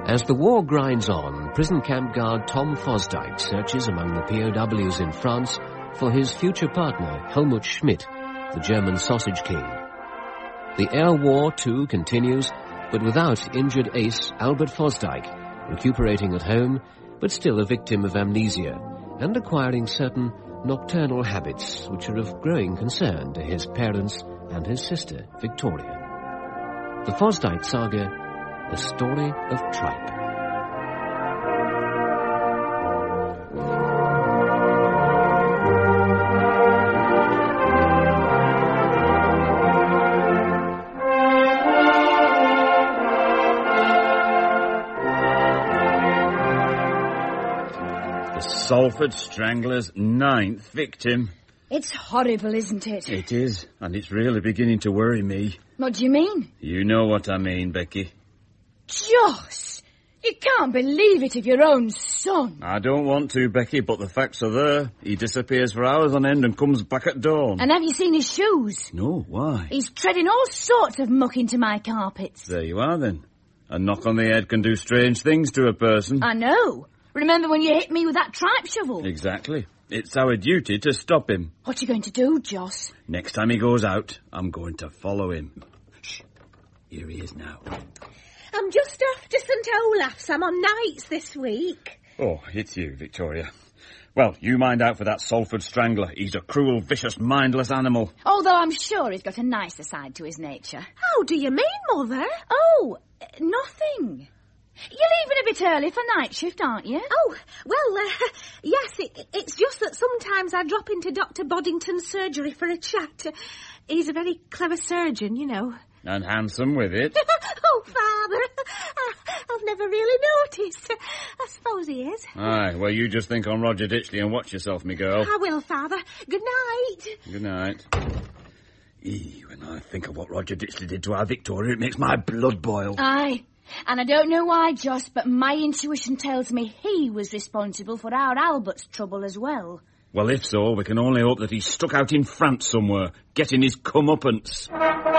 As the war grinds on, prison camp guard Tom Fosdyke searches among the POWs in France for his future partner, Helmut Schmidt, the German sausage king. The air war, too, continues, but without injured ace Albert Fosdyke, recuperating at home, but still a victim of amnesia, and acquiring certain nocturnal habits which are of growing concern to his parents and his sister, Victoria. The Fosdyke Saga, the story of tripe. The Salford Strangler's 9th victim. It's horrible, isn't it? It is, and it's really beginning to worry me. What do you mean? You know what I mean, Becky. Joss! You can't believe it of your own son. I don't want to, Becky, but the facts are there. He disappears for hours on end and comes back at dawn. And have you seen his shoes? No, why? He's treading all sorts of muck into my carpets. There you are, then. A knock on the head can do strange things to a person. I know. Remember when you hit me with that tripe shovel? Exactly. It's our duty to stop him. What are you going to do, Joss? Next time he goes out, I'm going to follow him. Shh. Here he is now. I'm just off to St Olaf's. I'm on nights this week. Oh, it's you, Victoria. Well, you mind out for that Salford Strangler. He's a cruel, vicious, mindless animal. Although I'm sure he's got a nicer side to his nature. How do you mean, Mother? Oh, nothing. You're leaving a bit early for night shift, aren't you? Oh, well, yes, it's just that sometimes I drop into Dr. Boddington's surgery for a chat. He's a very clever surgeon, you know. And handsome with it. Oh, Father, I've never really noticed. I suppose he is. Aye, well, you just think on Roger Ditchley and watch yourself, me girl. I will, Father. Good night. Good night. When I think of what Roger Ditchley did to our Victoria, it makes my blood boil. Aye. And I don't know why, Joss, but my intuition tells me he was responsible for our Albert's trouble as well. Well, if so, we can only hope that he's stuck out in France somewhere, getting his comeuppance.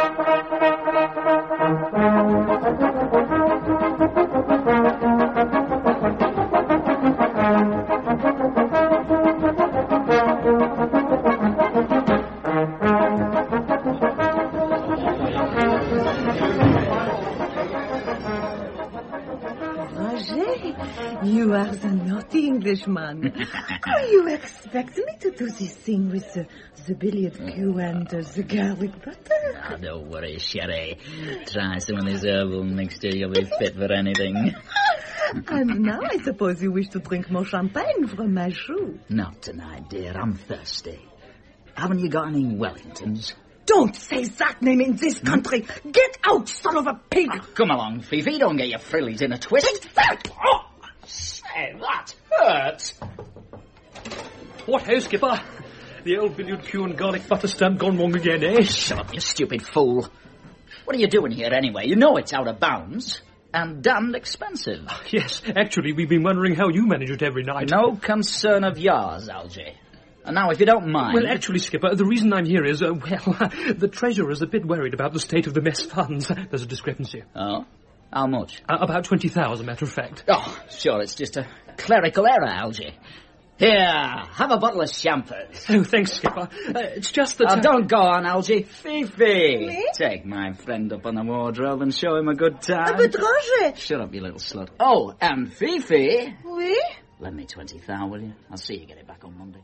You are the naughty Englishman. You expect me to do this thing with the billiard cue and the garlic butter? Oh, don't worry, Sherry. Try some of this herbal mixture, you'll be fit for anything. And now I suppose you wish to drink more champagne from my shoe. Not tonight, dear. I'm thirsty. Haven't you got any Wellingtons? Don't say that name in this country. Get out, son of a pig. Oh, come along, Fifi. Don't get your frillies in a twist. Take that! Oh, say, that hurts. What ho, Skipper? The old billiard cue and garlic butter stamp gone wrong again, eh? Shut up, you stupid fool. What are you doing here, anyway? You know it's out of bounds. And damned expensive. Yes, actually, we've been wondering how you manage it every night. No concern of yours, Algy. And now, if you don't mind... Well, actually, Skipper, the reason I'm here is, the treasurer's a bit worried about the state of the mess funds. There's a discrepancy. Oh? How much? About 20,000, matter of fact. Oh, sure, it's just a clerical error, Algy. Here, have a bottle of champagne. Oh, thanks, Skipper. It's just that... don't go on, Algy. Fifi! Me? Take my friend up on the wardrobe and show him a good time. But Roger... Shut up, you little slut. Oh, and Fifi... Oui? Lend me 20,000, will you? I'll see you get it back on Monday.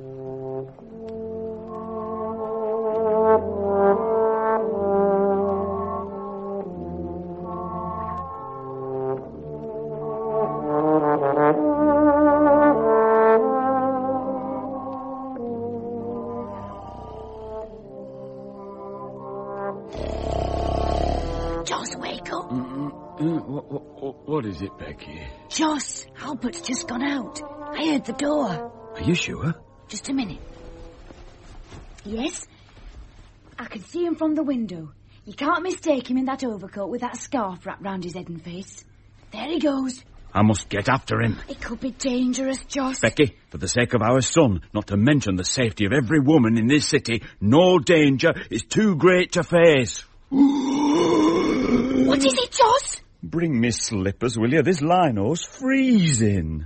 Joss, wake up. What is it, Becky? Joss, Albert's just gone out. I heard the door. Are you sure? Just a minute. Yes? I can see him from the window. You can't mistake him in that overcoat with that scarf wrapped round his head and face. There he goes. I must get after him. It could be dangerous, Joss. Becky, for the sake of our son, not to mention the safety of every woman in this city, no danger is too great to face. What is it, Joss? Bring me slippers, will you? This lino's freezing.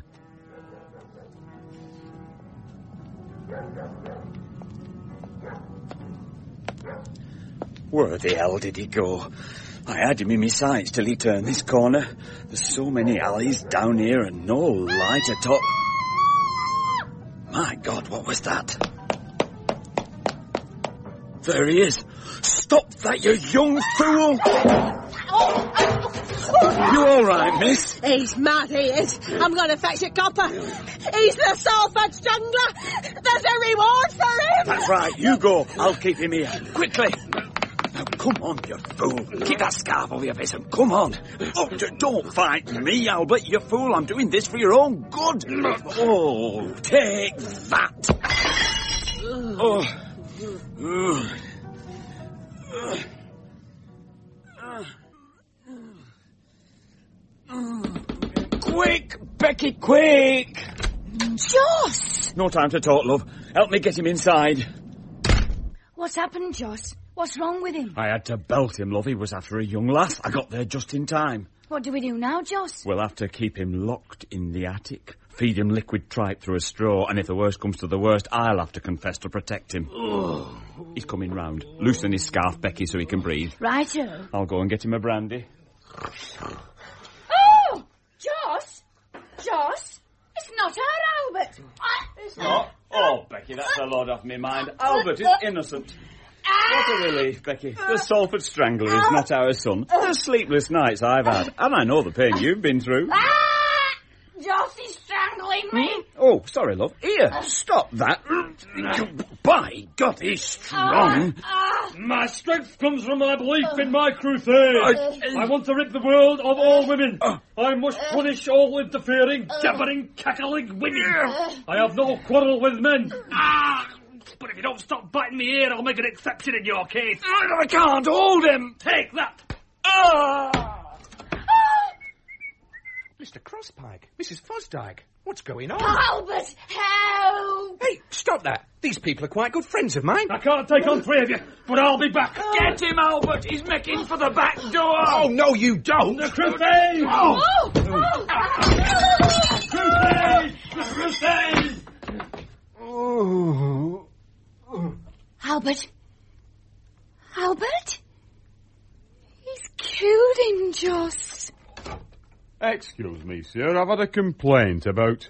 Where the hell did he go? I had him in my sights till he turned this corner. There's so many alleys down here and no light at all. My God, what was that? There he is. Stop that, you young fool! You all right, miss? He's mad, he is. I'm going to fetch a copper. He's the Salford Strangler. There's a reward for him. That's right, you go. I'll keep him here. Quickly. Now, come on, you fool. Keep that scarf over your face and come on. Oh, don't fight me, Albert, you fool. I'm doing this for your own good. Oh, take that. Oh. Quick, Becky, quick! Joss! No time to talk, love. Help me get him inside. What's happened, Joss? What's wrong with him? I had to belt him, love. He was after a young lass. I got there just in time. What do we do now, Joss? We'll have to keep him locked in the attic, feed him liquid tripe through a straw, and if the worst comes to the worst, I'll have to confess to protect him. Oh. He's coming round. Loosen his scarf, Becky, so he can breathe. Righto. I'll go and get him a brandy. Oh! Joss? Joss? It's not our Albert. It's not? Oh, Becky, that's a load off me mind. Albert is innocent. What a relief, Becky. The Salford Strangler is not our son. The sleepless nights I've had. And I know the pain you've been through. Joss is strangling me. Oh, sorry, love. Here, stop that. By God, he's strong. My strength comes from my belief in my crusade. I want to rid the world of all women. I must punish all interfering, jabbering, cackling women. I have no quarrel with men. But if you don't stop biting me ear, I'll make an exception in your case. I can't hold him. Take that. Mr. Crosspike, Mrs. Fosdyke, what's going on? Albert, help! Hey, stop that. These people are quite good friends of mine. I can't take on three of you, but I'll be back. Get him, Albert. He's making for the back door. Oh, no, you don't. The crusade! Oh! Crusade! The crusade! Oh. Albert? Albert? He's killed him, Joss. Excuse me, sir, I've had a complaint about...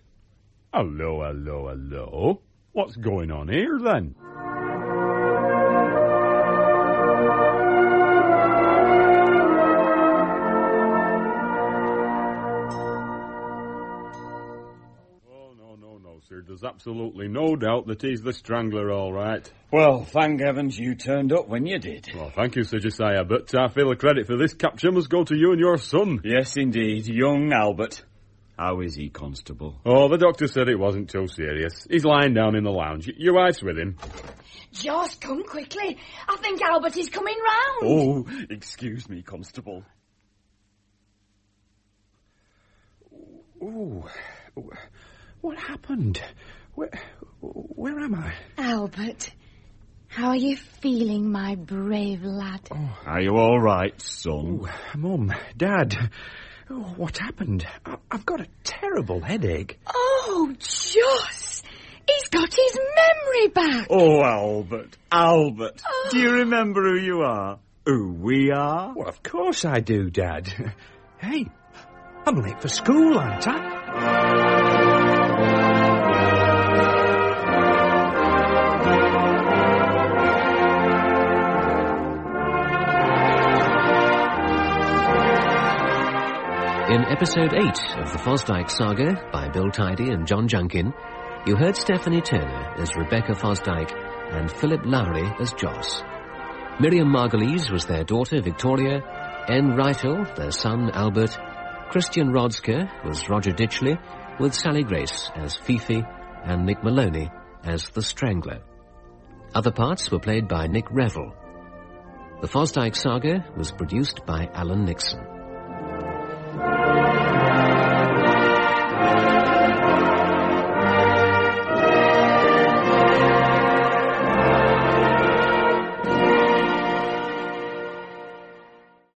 Hello. What's going on here, then? No, sir. There's absolutely no doubt that he's the Strangler, all right. Well, thank heavens you turned up when you did. Well, thank you, Sir Josiah, but I feel the credit for this capture must go to you and your son. Yes, indeed. Young Albert. How is he, Constable? Oh, the doctor said it wasn't too serious. He's lying down in the lounge. Your wife's with him. Joss, come quickly. I think Albert is coming round. Oh, excuse me, Constable. Oh, what happened? Where am I? Albert, how are you feeling, my brave lad? Oh. Are you all right, son? Oh, Mum, Dad, what happened? I've got a terrible headache. Oh, Joss, he's got his memory back. Oh, Albert. Oh. Do you remember who you are? Who we are? Well, of course I do, Dad. Hey, I'm late for school, aren't I? In episode 8 of the Fosdyke Saga by Bill Tidy and John Junkin, you heard Stephanie Turner as Rebecca Fosdyke and Philip Lowry as Joss. Miriam Margolyes was their daughter Victoria, Anne Rightle, their son Albert, Christian Rodsker was Roger Ditchley, with Sally Grace as Fifi and Nick Maloney as the Strangler. Other parts were played by Nick Revel. The Fosdyke Saga was produced by Alan Nixon.